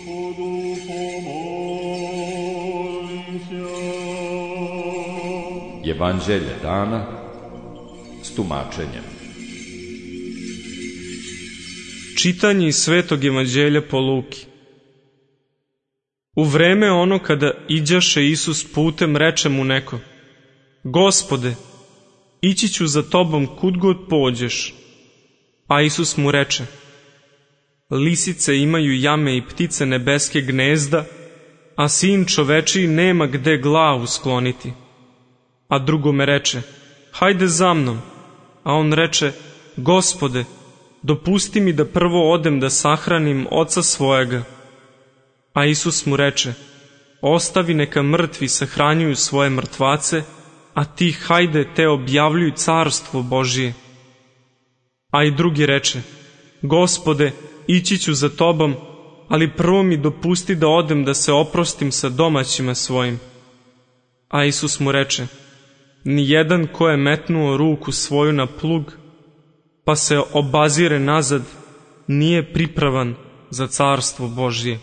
Evanđelje dana s tumačenjem. Čitanje iz Svetog evanđelja po Luki. U vreme ono kada iđaše Isus putem, reče mu neko: Gospode, ići ću za tobom kud god pođeš. A Isus mu reče: Lisice imaju jame i ptice nebeske gnezda, a sin čovečiji nema gde glavu skloniti. A drugome reče: Hajde za mnom. A on reče: Gospode, dopusti mi da prvo odem da sahranim oca svojega. A Isus mu reče: Ostavi, neka mrtvi sahranjuju svoje mrtvace, a ti hajde te objavljuj carstvo Božije. A i drugi reče: Gospode, ići ću za tobom, ali prvo mi dopusti da odem da se oprostim sa domaćima svojim. A Isus mu reče: Nijedan ko je metnuo ruku svoju na plug, pa se obazire nazad, nije pripravan za carstvo Božje.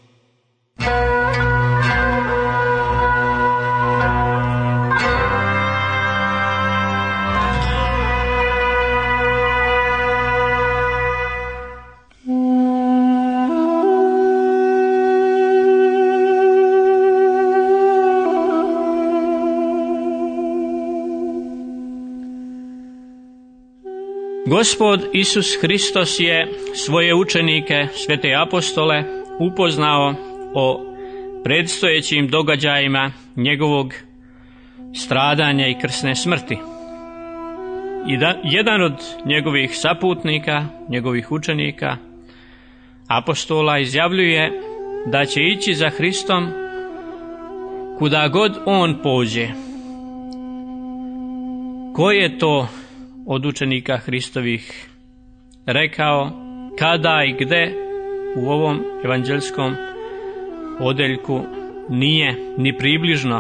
Gospod Isus Hristos je svoje učenike, svete apostole, upoznao o predstojećim događajima njegovog stradanja i krsne smrti. I jedan od njegovih saputnika, njegovih učenika, apostola, izjavljuje da će ići za Hristom kuda god on pođe. Ko je to od učenika Hristovih rekao, kada i gde u ovom evanđelskom odeljku nije ni približno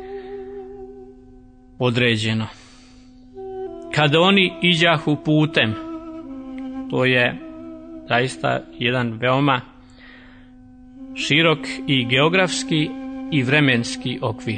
određeno. Kada oni iđahu putem, to je zaista jedan veoma širok i geografski i vremenski okvir.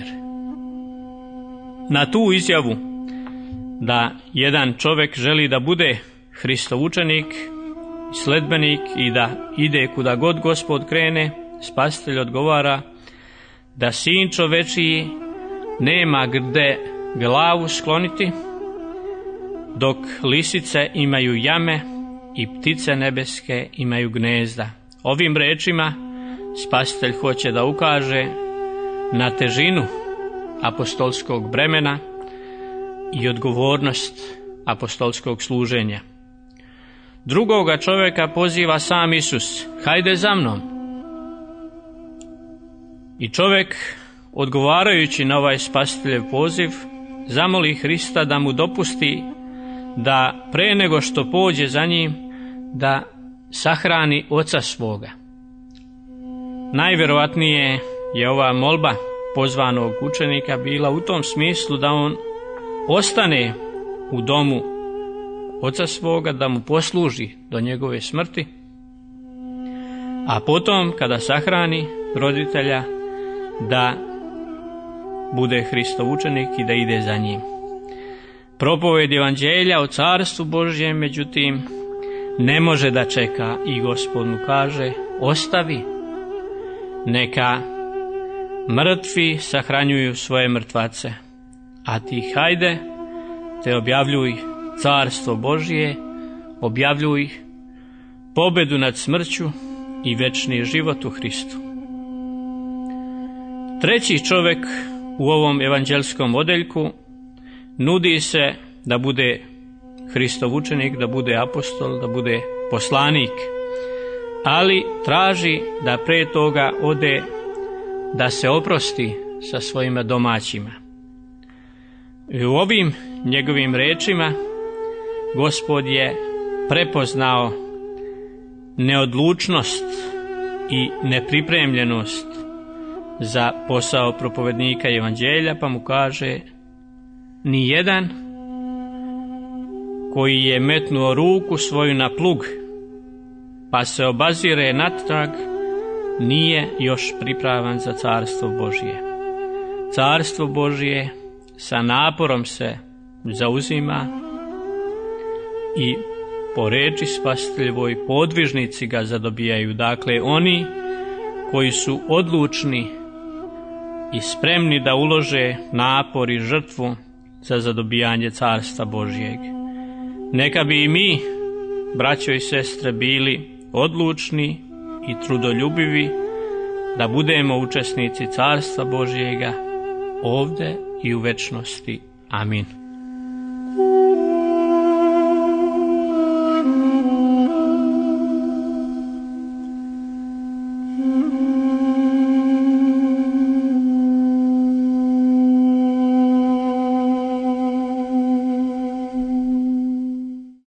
Na tu izjavu da jedan čovjek želi da bude Hristov učenik, sledbenik i da ide kuda god Gospod krene, Spasitelj odgovara da sin čovečiji nema gde glavu skloniti, dok lisice imaju jame i ptice nebeske imaju gnezda. Ovim rečima Spasitelj hoće da ukaže na težinu apostolskog bremena i odgovornost apostolskog služenja. Drugoga čovjeka poziva sam Isus: hajde za mnom. I čovjek, odgovarajući na ovaj Spasiteljev poziv, zamoli Hrista da mu dopusti da pre nego što pođe za njim, da sahrani oca svoga. Najvjerovatnije je ova molba pozvanog učenika bila u tom smislu da on ostane u domu oca svoga, da mu posluži do njegove smrti, a potom kada sahrani roditelja, da bude Hristov učenik i da ide za njim. Propoved evanđelja o carstvu Božjem, međutim, ne može da čeka i Gospod mu kaže: ostavi, neka mrtvi sahranjuju svoje mrtvace, a ti hajde te objavljuj carstvo Božje, objavljuj pobedu nad smrću i večni život u Hristu. Treći čovjek u ovom evanđelskom odeljku nudi se da bude Hristov učenik, da bude apostol, da bude poslanik, ali traži da pre toga ode da se oprosti sa svojima domaćima. I u ovim njegovim rečima Gospod je prepoznao neodlučnost i nepripremljenost za posao propovednika evanđelja, pa mu kaže: ni jedan koji je metnuo ruku svoju na plug, pa se obazire natrag, nije još pripravan za Carstvo Božje. Carstvo Božje sa naporom se zauzima i po reči Spasiteljevoj podvižnici ga zadobijaju. Dakle, oni koji su odlučni i spremni da ulože napor i žrtvu za zadobijanje Carstva Božjeg. Neka bi i mi, braćo i sestre, bili odlučni i trudoljubivi da budemo učesnici Carstva Božjega ovde i u večnosti. Amin.